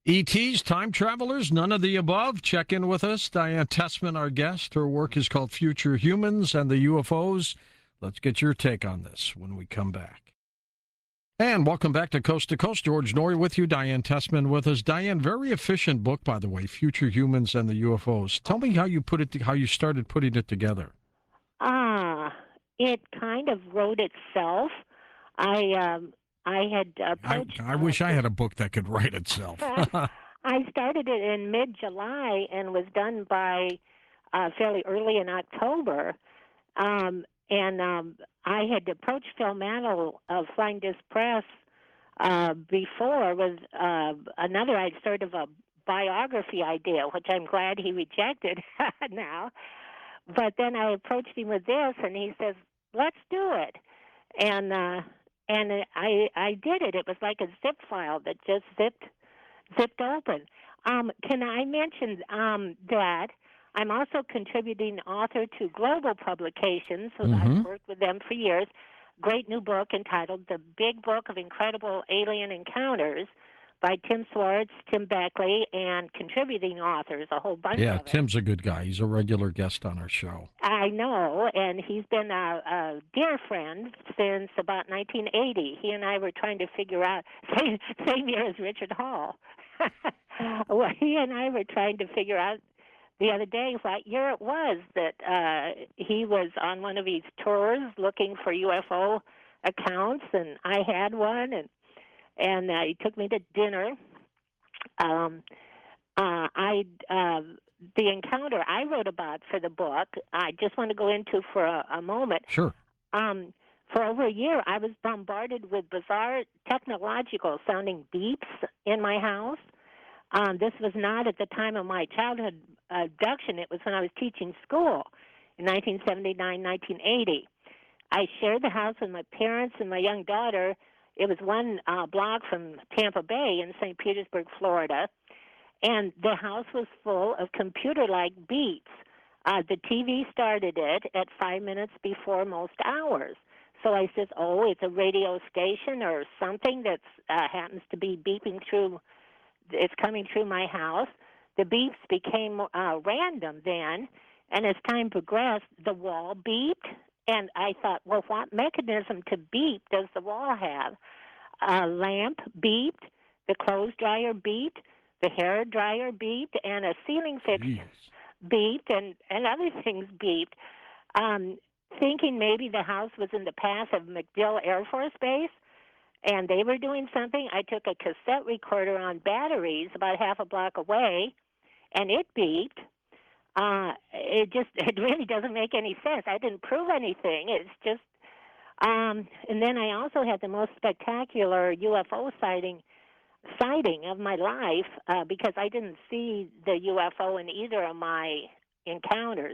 ETs, time travelers, none of the above. Check in with us. Diane Tessman, our guest. Her work is called Future Humans and the UFOs. Let's get your take on this when we come back. And welcome back to Coast. George Noory with you, Diane Tessman with us. Diane, very efficient book, by the way, Future Humans and the UFOs. Tell me how you started putting it together. It kind of wrote itself. I had approached... I wish I had a book that could write itself. I started it in mid-July and was done by fairly early in October. I had approached Phil Mantle of Flying Disc Press before with another sort of a biography idea, which I'm glad he rejected now. But then I approached him with this, and he says, "Let's do it." And I did it. It was like a zip file that just zipped open. Can I mention that I'm also contributing author to Global Publications, so I've worked with them for years. Great new book entitled The Big Book of Incredible Alien Encounters by Tim Swartz, Tim Beckley, and contributing authors, a whole bunch of them. Yeah, Tim's a good guy. He's a regular guest on our show. I know, and he's been a dear friend since about 1980. He and I were trying to figure out, same year as Richard Hall. Well, he and I were trying to figure out the other day what year it was that he was on one of these tours looking for UFO accounts, and I had one, and he took me to dinner. The encounter I wrote about for the book, I just want to go into for a moment. Sure. For over a year, I was bombarded with bizarre technological-sounding beeps in my house. This was not at the time of my childhood abduction. It was when I was teaching school in 1979, 1980. I shared the house with my parents and my young daughter. It was one block from Tampa Bay in St. Petersburg, Florida, and the house was full of computer-like beeps. The TV started it at 5 minutes before most hours. So I said, oh, it's a radio station or something that happens to be beeping through. It's coming through my house. The beeps became random then, and as time progressed, the wall beeped. And I thought, well, what mechanism to beep does the wall have? A lamp beeped, the clothes dryer beeped, the hair dryer beeped, and a ceiling fixture beeped, and other things beeped. Thinking maybe the house was in the path of MacDill Air Force Base, and they were doing something, I took a cassette recorder on batteries about half a block away, and it beeped. It really doesn't make any sense. I didn't prove anything. It's just, and then I also had the most spectacular UFO sighting of my life because I didn't see the UFO in either of my encounters.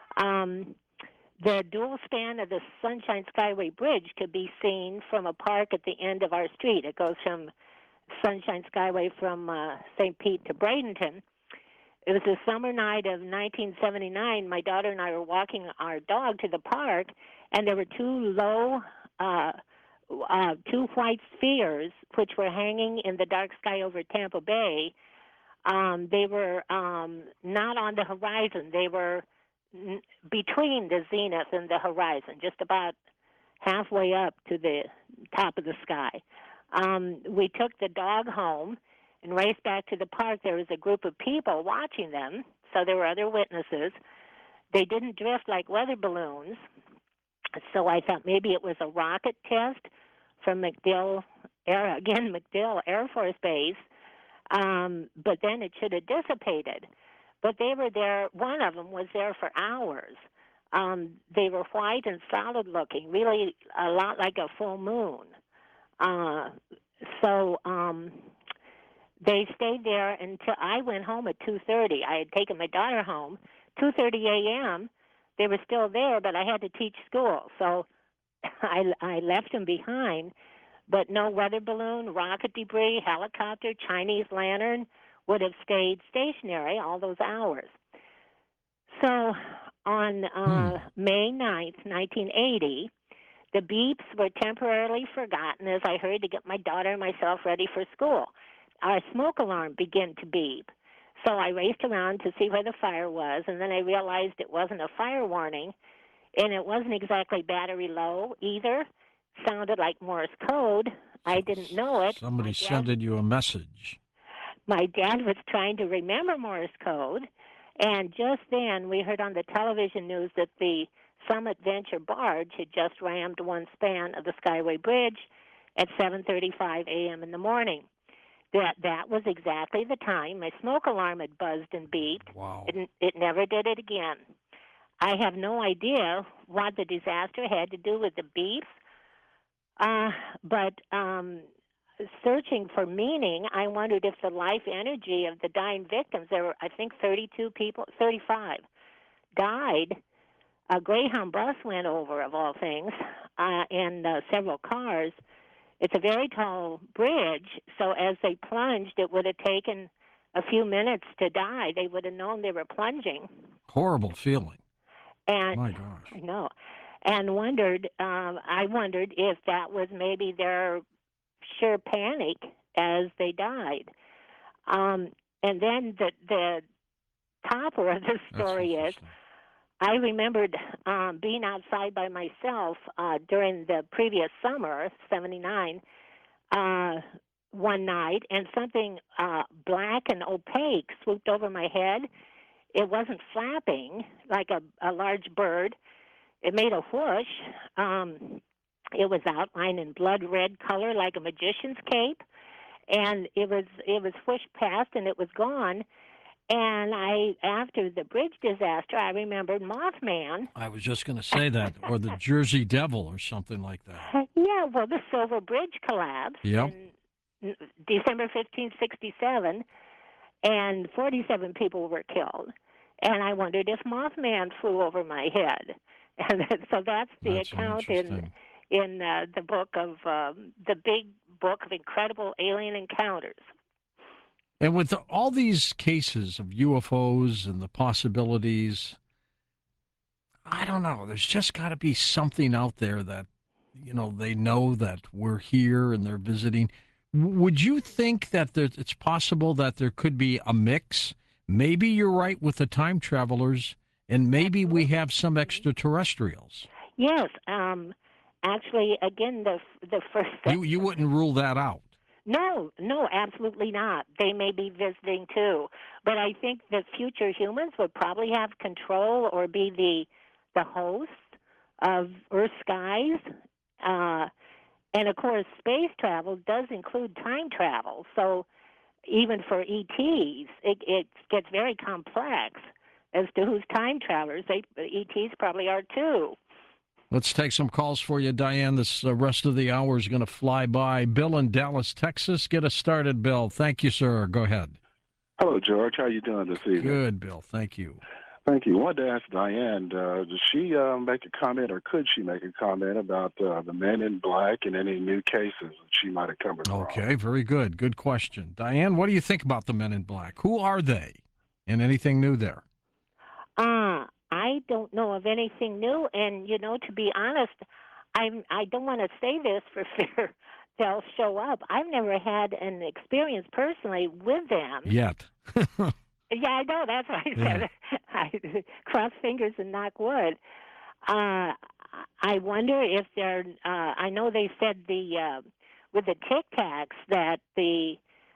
The dual span of the Sunshine Skyway Bridge could be seen from a park at the end of our street. It goes from Sunshine Skyway from St. Pete to Bradenton. It was a summer night of 1979. My daughter and I were walking our dog to the park, and there were two white spheres which were hanging in the dark sky over Tampa Bay. They were not on the horizon. They were between the zenith and the horizon, just about halfway up to the top of the sky. We took the dog home and raced back to the park. There was a group of people watching them, so there were other witnesses. They didn't drift like weather balloons, so I thought maybe it was a rocket test from MacDill Air Force Base, but then it should have dissipated. But they were there, one of them was there for hours. They were white and solid looking, really a lot like a full moon. They stayed there until I went home at 2:30. I had taken my daughter home. 2:30 a.m., they were still there, but I had to teach school. So I left them behind, but no weather balloon, rocket debris, helicopter, Chinese lantern would have stayed stationary all those hours. So on May 9th, 1980, the beeps were temporarily forgotten as I hurried to get my daughter and myself ready for school. our smoke alarm began to beep. So I raced around to see where the fire was, and then I realized it wasn't a fire warning, and it wasn't exactly battery low either. Sounded like Morse code. I didn't know it. Somebody sending you a message. My dad was trying to remember Morse code, and just then we heard on the television news that the Summit Venture barge had just rammed one span of the Skyway Bridge at 7:35 a.m. in the morning. That was exactly the time my smoke alarm had buzzed and beeped. Wow. It never did it again. I have no idea what the disaster had to do with the beeps, but searching for meaning, I wondered if the life energy of the dying victims, there were, I think, 32 people, 35, died. A Greyhound bus went over, of all things, and several cars. It's a very tall bridge, so as they plunged, it would have taken a few minutes to die. They would have known they were plunging. Horrible feeling. And my gosh. I know. And I wondered if that was maybe their sheer panic as they died. And then the topper of the story is, I remembered being outside by myself during the previous summer, 79, one night, and something black and opaque swooped over my head. It wasn't flapping like a large bird. It made a whoosh. It was outlined in blood red color like a magician's cape, and it was whooshed past and it was gone. And after the bridge disaster, I remembered Mothman. I was just going to say that, or the Jersey Devil, or something like that. Yeah, well, the Silver Bridge collapsed Yep. in December 1567, and 47 people were killed. And I wondered if Mothman flew over my head. And so that's account in the book of the big book of incredible alien encounters. And with all these cases of UFOs and the possibilities, I don't know. There's just got to be something out there that, they know that we're here and they're visiting. Would you think that it's possible that there could be a mix? Maybe you're right with the time travelers, and maybe we have some extraterrestrials. Yes. Actually, again, the first... You wouldn't rule that out? No, absolutely not. They may be visiting too, but I think that future humans would probably have control or be the host of Earth's skies. And of course, space travel does include time travel. So even for ETs, it gets very complex as to who's time travelers. ETs probably are too. Let's take some calls for you, Diane. This rest of the hour is going to fly by. Bill in Dallas, Texas. Get us started, Bill. Thank you, sir. Go ahead. Hello, George. How are you doing this evening? Good, Bill. Thank you. Thank you. I wanted to ask Diane, does she make a comment, or could she make a comment about the Men in Black and any new cases that she might have come across? Okay, very good. Good question. Diane, what do you think about the Men in Black? Who are they? And anything new there? I don't know of anything new, and to be honest, I don't want to say this for fear they'll show up. I've never had an experience personally with them yet. Yeah, I know. That's what I said. I cross fingers and knock wood. I wonder if they're. I know they said with the Tic Tacs that the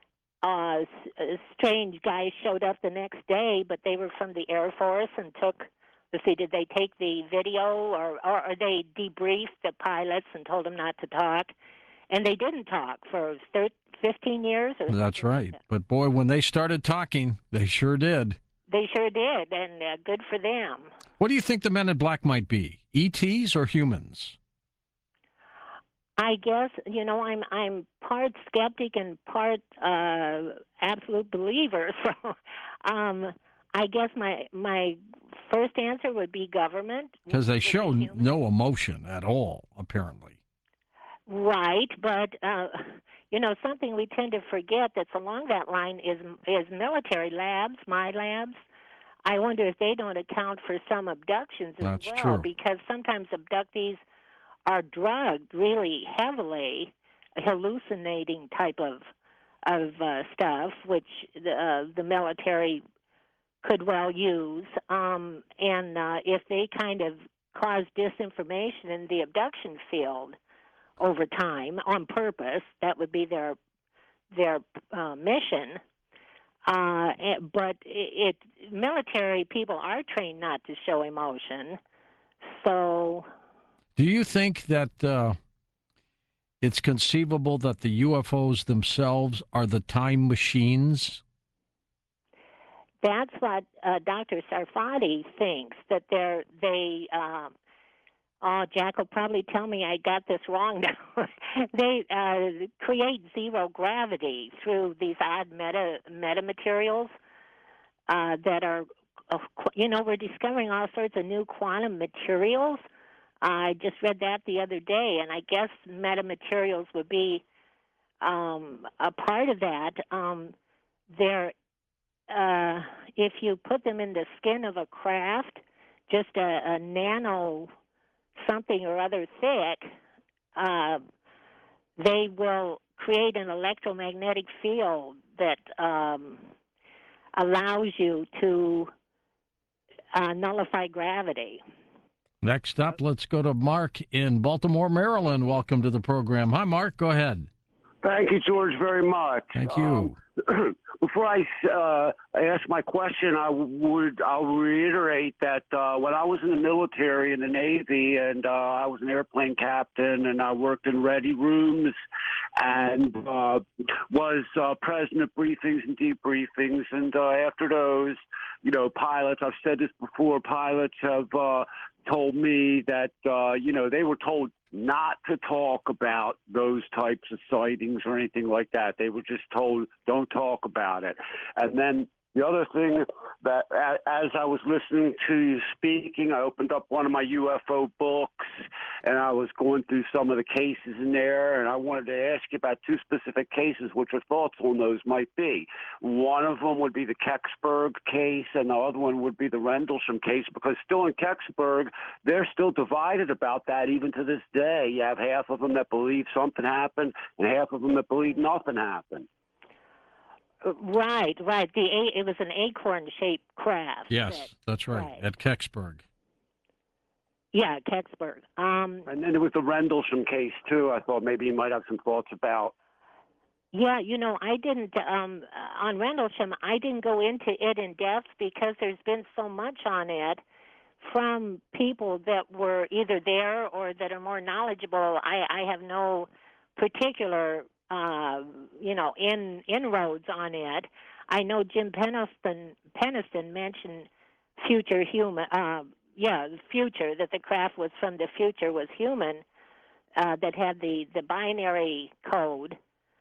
strange guys showed up the next day, but they were from the Air Force and took. Let's see, did they take the video or they debriefed the pilots and told them not to talk? And they didn't talk for 15 years. That's right. But boy, when they started talking, they sure did. They sure did, and good for them. What do you think the Men in Black might be? ETs or humans? I guess I'm part skeptic and part absolute believer. So I guess my first answer would be government, because they show no emotion at all, apparently. Right, but something we tend to forget that's along that line is military labs, my labs. I wonder if they don't account for some abductions as That's well, true. Because sometimes abductees are drugged really heavily, hallucinating type of stuff, which the military could well use. And if they kind of cause disinformation in the abduction field over time on purpose, that would be their mission. But military people are trained not to show emotion. So, do you think that it's conceivable that the UFOs themselves are the time machines? that's what Dr. Sarfati thinks, that Jack will probably tell me I got this wrong now. They create zero gravity through these odd metamaterials that are, we're discovering all sorts of new quantum materials. I just read that the other day, and I guess metamaterials would be a part of that. If you put them in the skin of a craft, just a nano something or other thick, they will create an electromagnetic field that allows you to nullify gravity. Next up, let's go to Mark in Baltimore, Maryland. Welcome to the program. Hi, Mark. Go ahead. Thank you, George, very much. Thank you. Before I ask my question, I'll reiterate that when I was in the military, in the Navy, and I was an airplane captain, and I worked in ready rooms, and was present at briefings and debriefings, and after those, pilots. I've said this before. Pilots have told me that they were told not to talk about those types of sightings or anything like that. They were just told, don't talk about it. And then the other thing that as I was listening to you speaking, I opened up one of my UFO books and I was going through some of the cases in there, and I wanted to ask you about two specific cases, what your thoughts on those might be. One of them would be the Kecksburg case, and the other one would be the Rendlesham case, because still in Kecksburg, they're still divided about that even to this day. You have half of them that believe something happened and half of them that believe nothing happened. Right. It was an acorn-shaped craft. Yes, that's right, at Kecksburg. Yeah, Kecksburg. And then there was the Rendlesham case, too. I thought maybe you might have some thoughts about. Yeah, I didn't, on Rendlesham, I didn't go into it in depth because there's been so much on it from people that were either there or that are more knowledgeable. I have no particular inroads on it. I know Jim Peniston mentioned future human, the future, that the craft was from the future, was human, that had the binary code.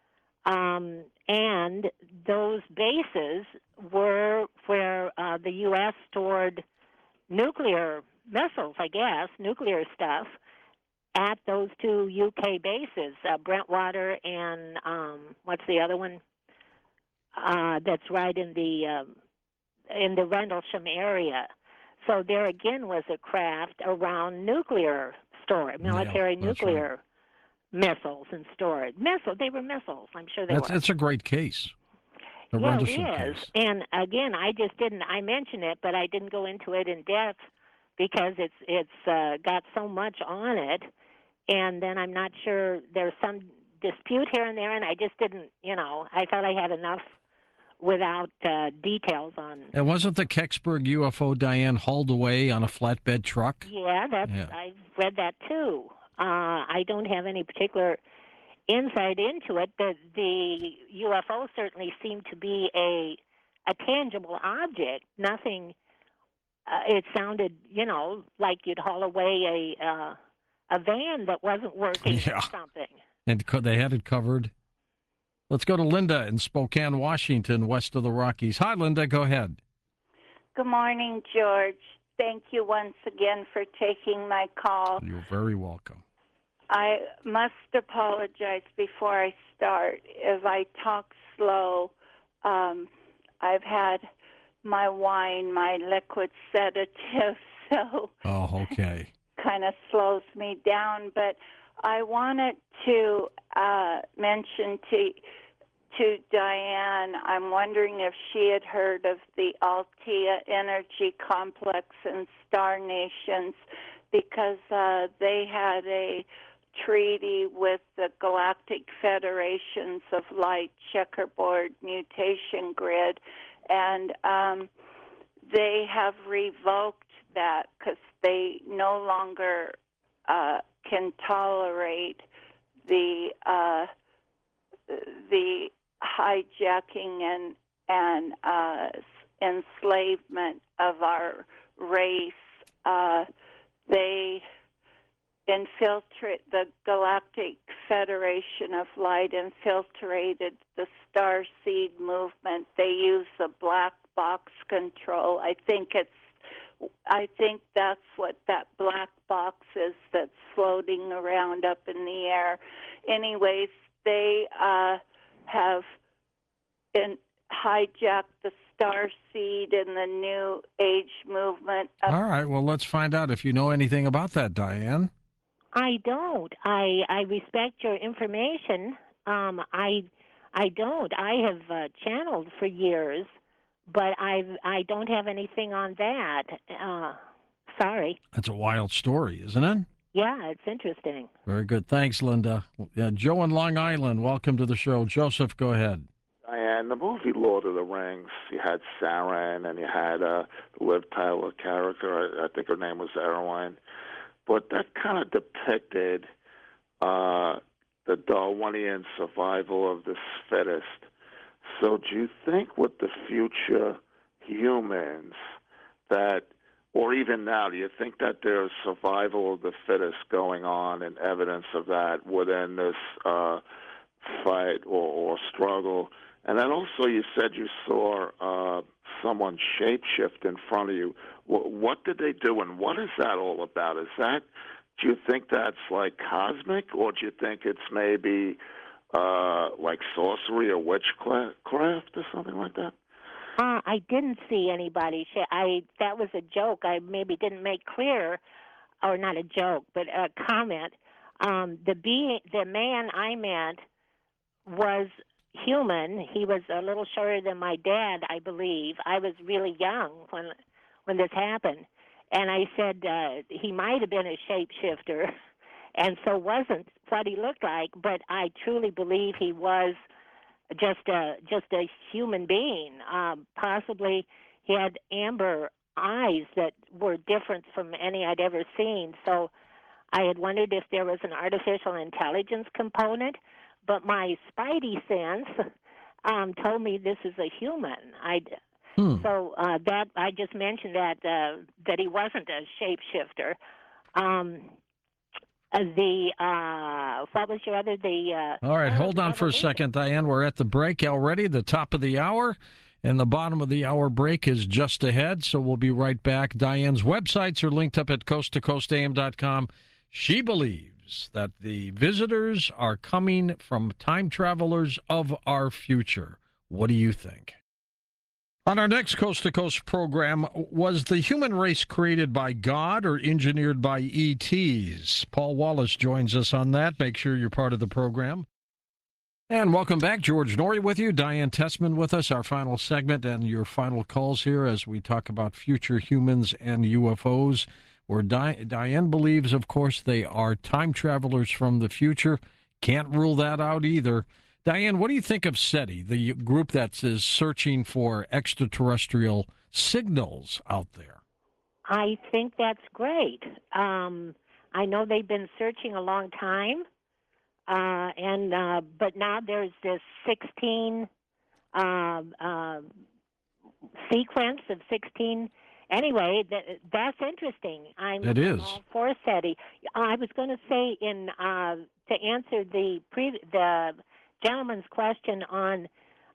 And those bases were where the U.S. stored nuclear missiles, nuclear stuff, at those two UK bases, Brentwater and what's the other one? That's right in the Rendlesham area. So there again was a craft around nuclear storage, military nuclear missiles and storage. They were missiles. I'm sure they were. That's a great case. The Rendlesham it is. case. And again, I mentioned it, but I didn't go into it in depth because it's got so much on it. And then I'm not sure, there's some dispute here and there, and I just didn't, I thought I had enough without details on. And wasn't the Kecksburg UFO, Diane, hauled away on a flatbed truck? Yeah, I've read that too. I don't have any particular insight into it, but the UFO certainly seemed to be a tangible object. Nothing, it sounded, like you'd haul away a van that wasn't working or something. And they had it covered. Let's go to Linda in Spokane, Washington, west of the Rockies. Hi, Linda. Go ahead. Good morning, George. Thank you once again for taking my call. You're very welcome. I must apologize before I start. As I talk slow, I've had my wine, my liquid sedative, so... Oh, okay. kind of slows me down, but I wanted to mention to Diane. I'm wondering if she had heard of the Altea Energy Complex and Star Nations, because they had a treaty with the Galactic Federations of Light Checkerboard Mutation Grid, and they have revoked that because they no longer can tolerate the hijacking and enslavement of our race. They the Galactic Federation of Light infiltrated the Starseed movement. They use the black box control. I think that's what that black box is that's floating around up in the air. Anyways, they have hijacked the Starseed and the New Age movement. All right, well, let's find out if you know anything about that, Diane. I don't. I respect your information. I don't. I have channeled for years, but I don't have anything on that. Sorry. That's a wild story, isn't it? Yeah, it's interesting. Very good. Thanks, Linda. Joe in Long Island, welcome to the show. Joseph, go ahead. Diane, the movie Lord of the Rings, you had Sauron and you had the Liv Tyler character. I think her name was Erwin. But that kind of depicted the Darwinian survival of the fittest. So do you think with the future humans that, or even now, do you think that there's survival of the fittest going on and evidence of that within this fight or struggle? And then also you said you saw someone shapeshift in front of you. What did they do, and what is that all about? Do you think that's like cosmic, or do you think it's maybe like sorcery or witchcraft or something like that? I didn't see anybody. That was a joke. I maybe didn't make clear, or not a joke, but a comment. The man I met was human. He was a little shorter than my dad, I believe. I was really young when this happened, and I said he might have been a shapeshifter, and so wasn't what he looked like. But I truly believe he was just a human being. Possibly he had amber eyes that were different from any I'd ever seen. So I had wondered if there was an artificial intelligence component, but my spidey sense told me this is a human. So that I just mentioned that he wasn't a shapeshifter. What was your other All right, hold on for a second, Diane. We're at the break already, the top of the hour, and the bottom of the hour break is just ahead, so we'll be right back. Diane's websites are linked up at coasttocoastam.com. She believes that the visitors are coming from time travelers of our future. What do you think? On our next Coast to Coast program, was the human race created by God or engineered by ETs? Paul Wallace joins us on that. Make sure you're part of the program. And welcome back. George Noory with you. Diane Tessman with us, our final segment and your final calls here as we talk about future humans and UFOs, where Diane believes, of course, they are time travelers from the future. Can't rule that out either. Diane, what do you think of SETI, the group that is searching for extraterrestrial signals out there? I think that's great. I know they've been searching a long time, but now there's this 16 sequence of 16. Anyway, that's interesting. It is. I'm all for SETI. I was going to say to answer the gentleman's question on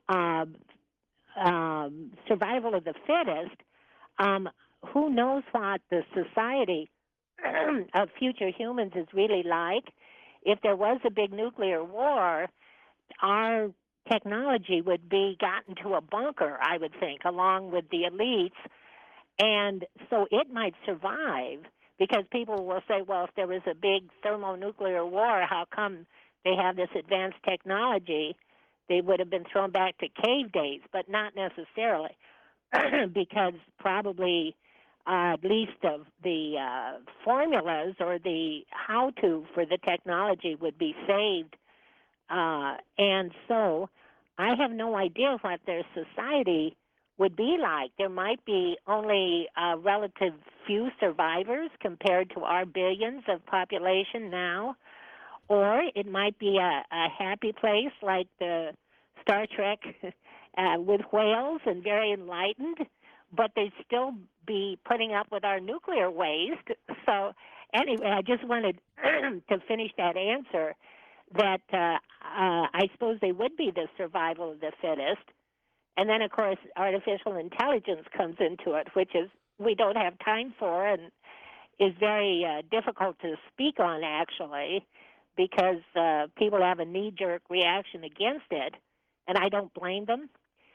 survival of the fittest, who knows what the society of future humans is really like. If there was a big nuclear war, our technology would be gotten to a bunker, I would think, along with the elites, and so it might survive, because people will say, well, if there was a big thermonuclear war, how come they have this advanced technology they would have been thrown back to cave days, but not necessarily, because probably at least of the formulas or the how-to for the technology would be saved. And so I have no idea what their society would be like. There might be only a relative few survivors compared to our billions of population now, or it might be a happy place like the Star Trek with whales and very enlightened, but they'd still be putting up with our nuclear waste. So anyway, I just wanted to finish that answer that I suppose they would be the survival of the fittest. And then, of course, artificial intelligence comes into it, which is we don't have time for and is very difficult to speak on, actually, because people have a knee-jerk reaction against it, and I don't blame them.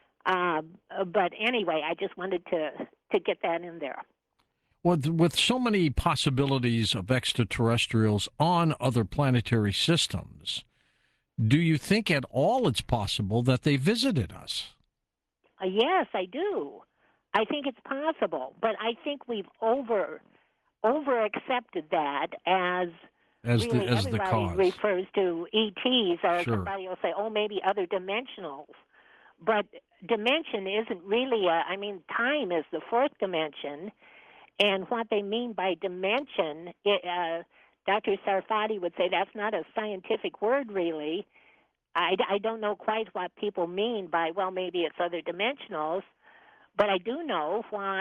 But anyway, I just wanted to get that in there. With so many possibilities of extraterrestrials on other planetary systems, do you think at all it's possible that they visited us? Yes, I do. I think it's possible, but I think we've over accepted that as really the everybody cause refers to ETs, or Sure. somebody will say, oh, maybe other dimensionals. But dimension isn't really time is the fourth dimension, and what they mean by dimension, Dr. Sarfati would say that's not a scientific word, really. I don't know quite what people mean by, well, maybe it's other dimensionals, but I do know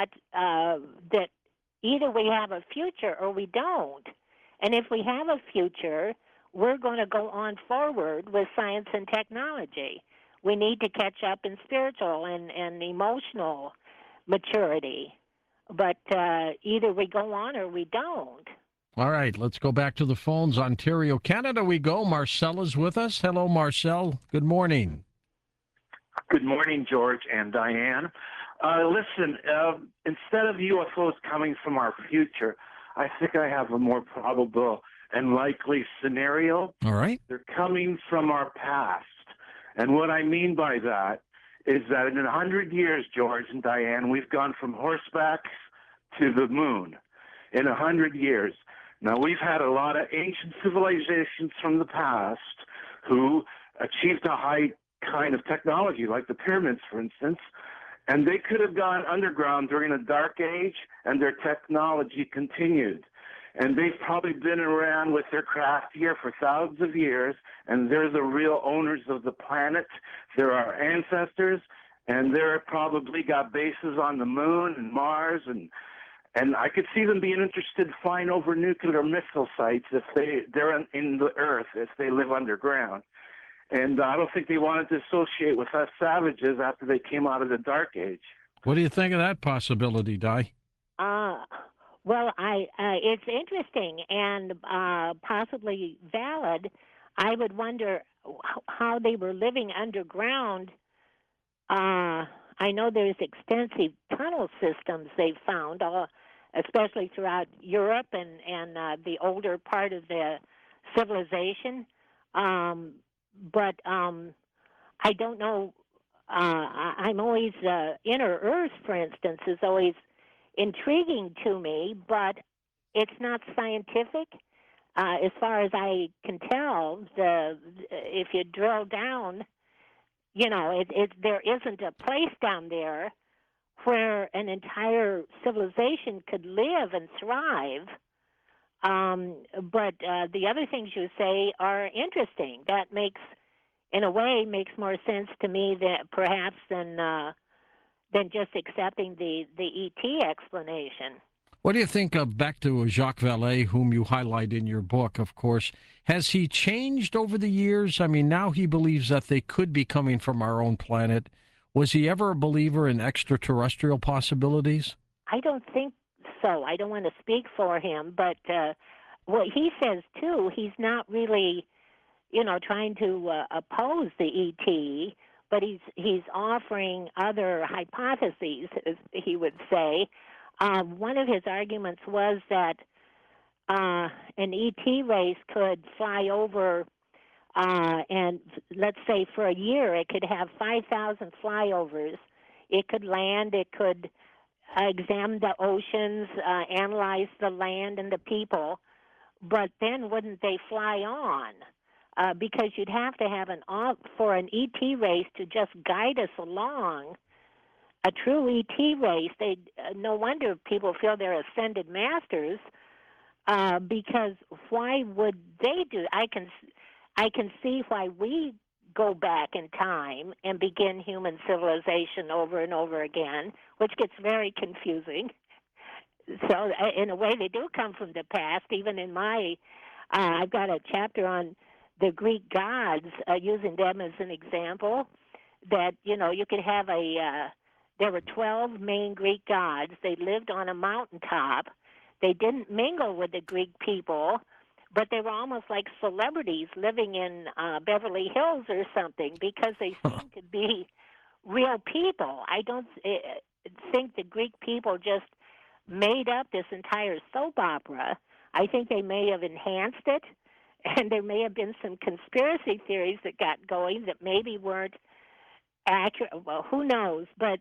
that either we have a future or we don't. And if we have a future, we're going to go on forward with science and technology. We need to catch up in spiritual and emotional maturity. But either we go on or we don't. All right, let's go back to the phones. Ontario, Canada we go. Marcel is with us. Hello, Marcel. Good morning. Good morning, George and Diane. Listen, instead of UFOs coming from our future, I think I have a more probable and likely scenario. All right. They're coming from our past. And what I mean by that is that in 100 years, George and Diane, we've gone from horsebacks to the moon in 100 years. Now, we've had a lot of ancient civilizations from the past who achieved a high kind of technology, like the pyramids, for instance, and they could have gone underground during a dark age, and their technology continued. And they've probably been around with their craft here for thousands of years, and they're the real owners of the planet. They're our ancestors, and they're probably got bases on the moon and Mars, and I could see them being interested flying over nuclear missile sites if they're in the earth, if they live underground. And I don't think they wanted to associate with us savages after they came out of the Dark Age. What do you think of that possibility, Di? Well, it's interesting and possibly valid. I would wonder how they were living underground. I know there's extensive tunnel systems they've found, especially throughout Europe and the older part of the civilization. But I don't know. I'm always Inner Earth, for instance, is always intriguing to me, but it's not scientific. As far as I can tell, if you drill down, there isn't a place down there where an entire civilization could live and thrive. But the other things you say are interesting. That in a way, makes more sense to me than just accepting the ET explanation. What do you think of, back to Jacques Vallée, whom you highlight in your book, of course? Has he changed over the years? I mean, now he believes that they could be coming from our own planet. Was he ever a believer in extraterrestrial possibilities? I don't think so. I don't want to speak for him, but what he says, too, he's not really, trying to oppose the ET, but he's offering other hypotheses, as he would say. One of his arguments was that an ET race could fly over And let's say for a year it could have 5,000 flyovers. It could land, it could examine the oceans, analyze the land and the people, but then wouldn't they fly on? Because you'd have to have for an ET race to just guide us along, a true ET race. No wonder people feel they're ascended masters, because why would they do? I can see why we go back in time and begin human civilization over and over again, which gets very confusing. So in a way, they do come from the past. Even in I've got a chapter on the Greek gods, using them as an example, that, you could have there were 12 main Greek gods. They lived on a mountaintop. They didn't mingle with the Greek people, but they were almost like celebrities living in Beverly Hills or something, because they seemed to be real people. I don't think the Greek people just made up this entire soap opera. I think they may have enhanced it, and there may have been some conspiracy theories that got going that maybe weren't accurate. Well, who knows? But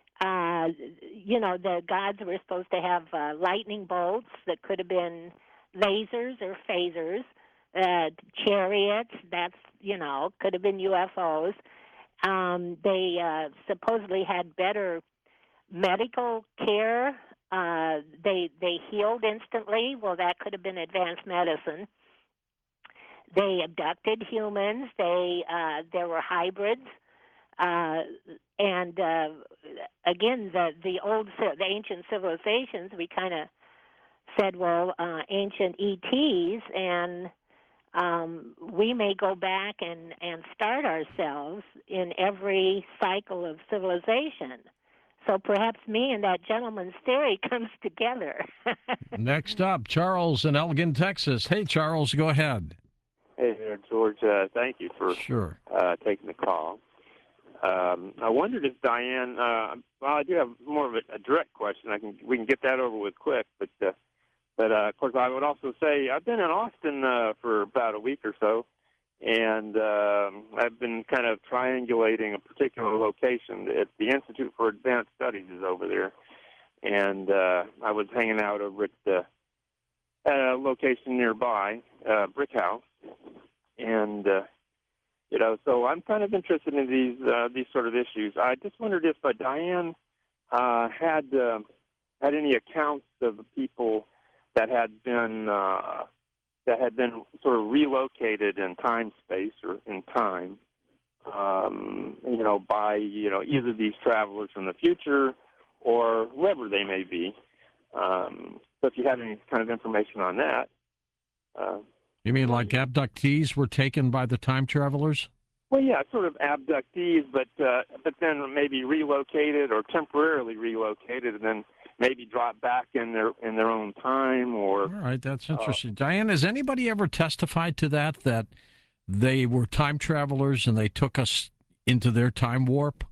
the gods were supposed to have lightning bolts that could have been lasers or phasers, chariots, could have been UFOs. They supposedly had better medical care. They healed instantly. Well, that could have been advanced medicine. They abducted humans. There were hybrids. And again, the ancient civilizations, we kind of said, well, ancient ETs, and we may go back and start ourselves in every cycle of civilization. So perhaps me and that gentleman's theory comes together. Next up, Charles in Elgin, Texas. Hey, Charles, go ahead. Hey there, George. Thank you for taking the call. I wondered if Diane. I do have more of a direct question. We can get that over with quick. But of course, I would also say I've been in Austin for about a week or so, and I've been kind of triangulating a particular location. The Institute for Advanced Studies is over there, and I was hanging out over at a location nearby, Brick House, and. So I'm kind of interested in these sort of issues. I just wondered if Diane had any accounts of the people that had been sort of relocated in time space or in time, by either these travelers from the future or whoever they may be. So if you had any kind of information on that. You mean like abductees were taken by the time travelers? Well, yeah, sort of abductees, but then maybe relocated or temporarily relocated, and then maybe dropped back in their own time. Or all right, that's interesting. Diane, has anybody ever testified to that they were time travelers and they took us into their time warp?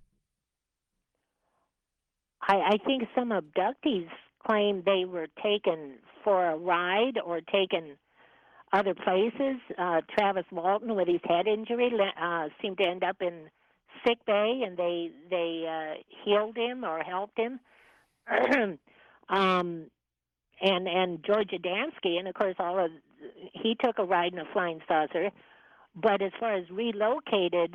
I think some abductees claim they were taken for a ride or taken other places. Travis Walton, with his head injury, seemed to end up in sick bay, and they healed him or helped him. And George Adamski, and of course he took a ride in a flying saucer. But as far as relocated,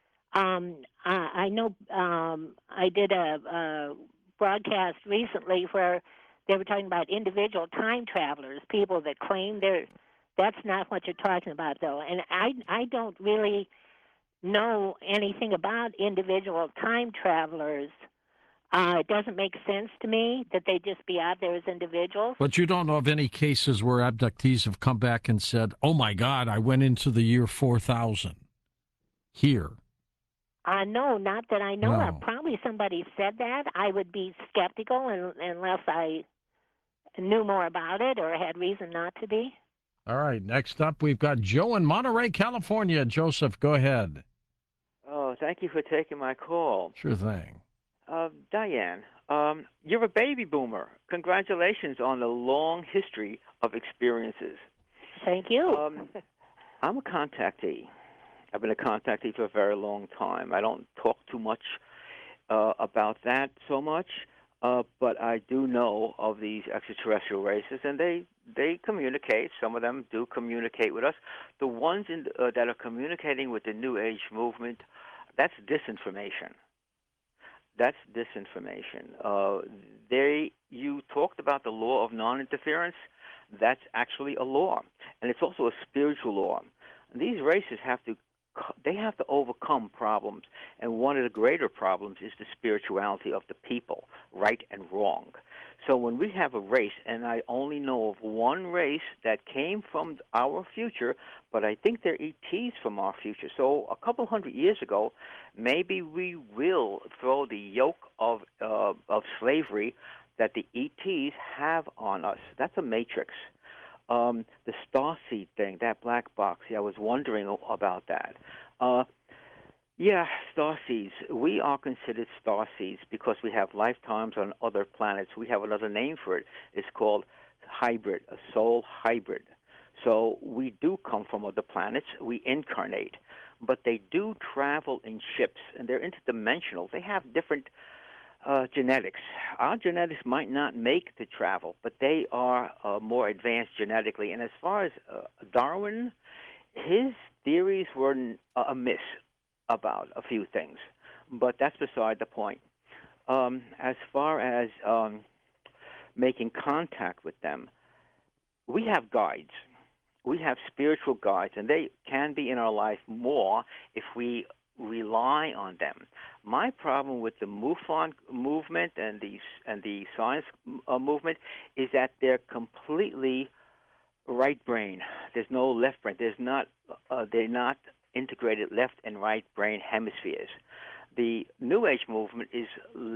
I know I did a broadcast recently where they were talking about individual time travelers, people that claim they're. That's not what you're talking about, though. And I don't really know anything about individual time travelers. It doesn't make sense to me that they just be out there as individuals. But you don't know of any cases where abductees have come back and said, oh, my God, I went into the year 4000 here. No, not that I know No. of. Probably somebody said that. I would be skeptical unless I knew more about it or had reason not to be. All right, next up, we've got Joe in Monterey, California. Joseph, go ahead. Oh, thank you for taking my call. Sure thing. Diane, you're a baby boomer. Congratulations on the long history of experiences. Thank you. I'm a contactee. I've been a contactee for a very long time. I don't talk too much about that so much, but I do know of these extraterrestrial races, and they communicate. Some of them do communicate with us. The ones that are communicating with the New Age movement, that's disinformation. That's disinformation. You talked about the law of non-interference. That's actually a law, and it's also a spiritual law. These races have to overcome problems, and one of the greater problems is the spirituality of the people, right and wrong. So when we have a race, and I only know of one race that came from our future, but I think they're ETs from our future. So a couple hundred years ago, maybe we will throw the yoke of slavery that the ETs have on us. That's a matrix. The starseed thing, that black box, I was wondering about that. Starseeds. We are considered starseeds because we have lifetimes on other planets. We have another name for it. It's called hybrid, a soul hybrid. So we do come from other planets. We incarnate. But they do travel in ships, and they're interdimensional. They have different genetics. Our genetics might not make the travel, but they are more advanced genetically. And as far as Darwin, his theories were amiss about a few things, but that's beside the point. As far as making contact with them, we have guides. We have spiritual guides, and they can be in our life more if we rely on them. My problem with the MUFON movement and the science movement is that they're completely right brain. There's no left brain. They're not integrated left and right brain hemispheres. The New Age movement is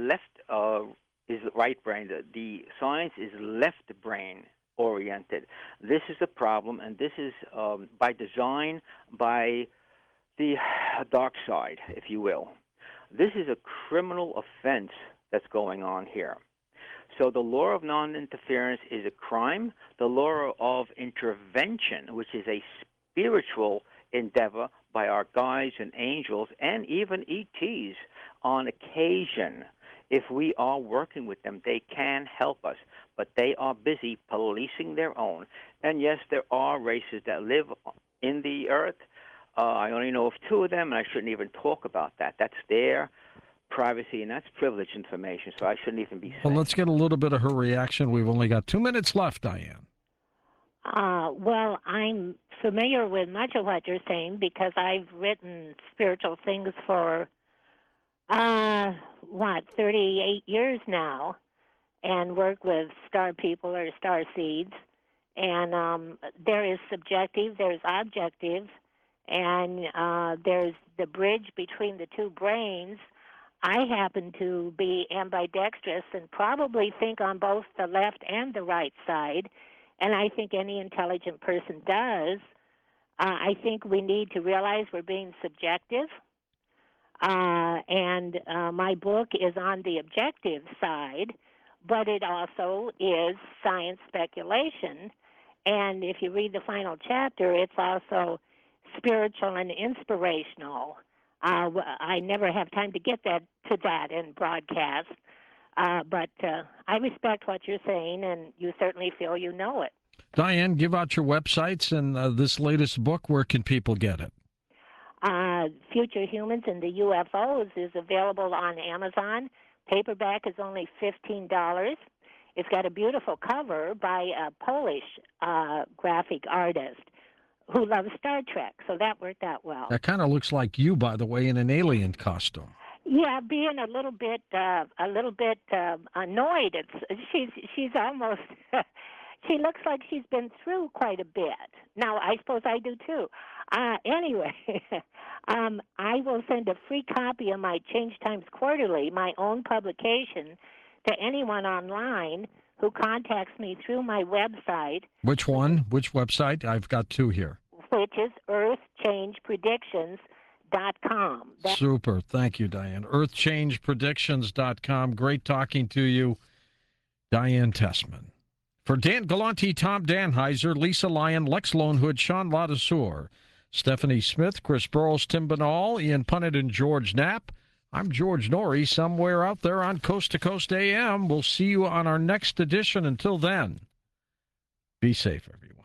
right brain. The science is left brain oriented. This is a problem, and this is by design, by the dark side, if you will. This is a criminal offense that's going on here. So the law of non-interference is a crime. The law of intervention, which is a spiritual endeavor by our guides and angels and even ETs on occasion, if we are working with them, they can help us. But they are busy policing their own. And yes, there are races that live in the earth. I only know of two of them, and I shouldn't even talk about that. That's their privacy, and that's privileged information, so I shouldn't even be saying. Well, let's get a little bit of her reaction. We've only got 2 minutes left, Diane. Well, I'm familiar with much of what you're saying because I've written spiritual things for, 38 years now, and work with star people or star seeds. And there is subjective, there's objective, and there's the bridge between the two brains. I happen to be ambidextrous and probably think on both the left and the right side, and I think any intelligent person does. I think we need to realize we're being subjective, and my book is on the objective side, but it also is science speculation. And if you read the final chapter, it's also spiritual and inspirational. I never have time to get to that in broadcast, but I respect what you're saying, and you certainly feel you know it. Diane, give out your websites and this latest book. Where can people get it? Future Humans and the UFOs is available on Amazon. Paperback is only $15. It's got a beautiful cover by a Polish graphic artist who loves Star Trek, so that worked out well. That kind of looks like you, by the way, in an alien costume. Yeah, being a little bit annoyed. She's almost. She looks like she's been through quite a bit. Now, I suppose I do too. Anyway, I will send a free copy of my Change Times Quarterly, my own publication, to anyone online who contacts me through my website. Which one? Which website? I've got two here. Which is earthchangepredictions.com. Super. Thank you, Diane. earthchangepredictions.com. Great talking to you, Diane Tessman. For Dan Galante, Tom Danheiser, Lisa Lyon, Lex Lonehood, Sean Ladouceur, Stephanie Smith, Chris Burrows, Tim Banal, Ian Punnett, and George Knapp. I'm George Norrie, somewhere out there on Coast to Coast AM. We'll see you on our next edition. Until then, be safe, everyone.